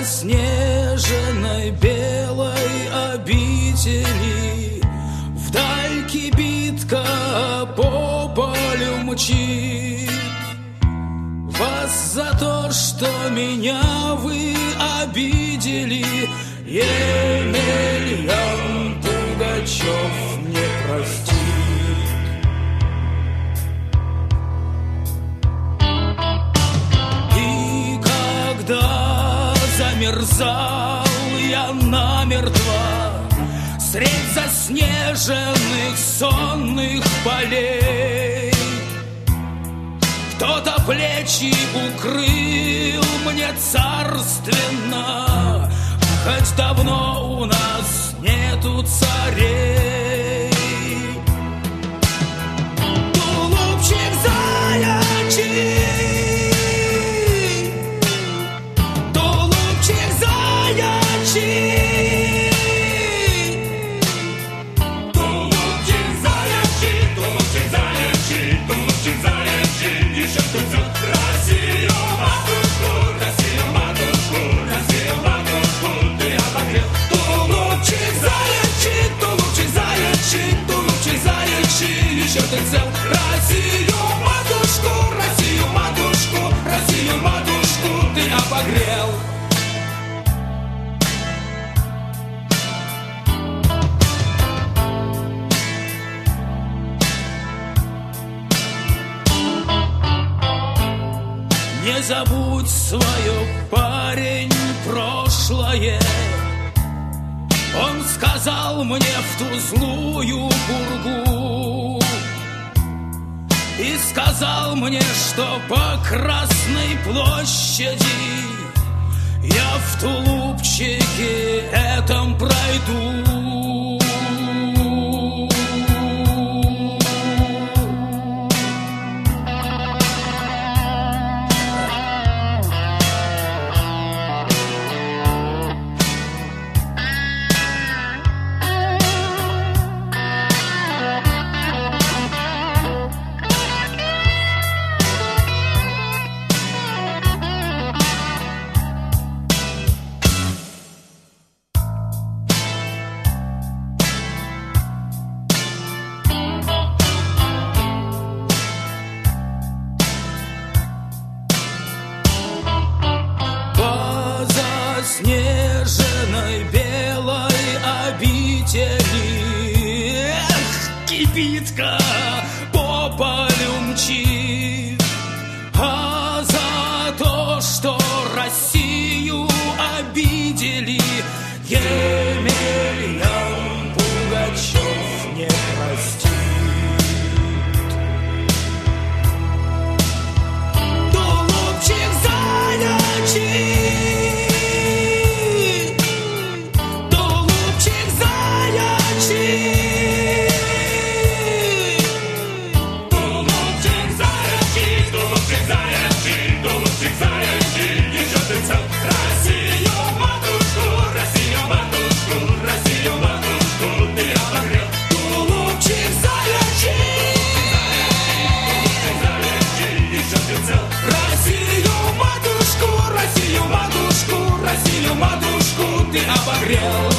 заснеженной белой обители вдаль кибитка по полю мчит. Вас за то, что меня вы обидели, Емельян Пугачев не простит. И когда замерзал я намертво средь заснеженных сонных полей, кто-то плечи укрыл мне царственно, хоть давно у нас нету царей. Тулупчик заячий, тулупчик заячий, тулупчик заячий, тулупчик заячий, тулупчик заячий, еще птицу Россию матушку, Россию матушку, Россию матушку ты обогрел. Тулупчик заячий, тулупчик заячий, тулупчик заячий, еще ты цел. Россию матушку, Россию матушку, Россию матушку ты обогрел. Не забудь свое, парень, прошлое. Он сказал мне в ту злую пургу и сказал мне, что по Красной площади я в тулупчике этом пройду. Снежной белой обители, эх, кибитка по полю мчит. А за то, что Россию обидели, Емельян Пугачев не простит. Тулупчик заячий, Россию матушку ты обогрел.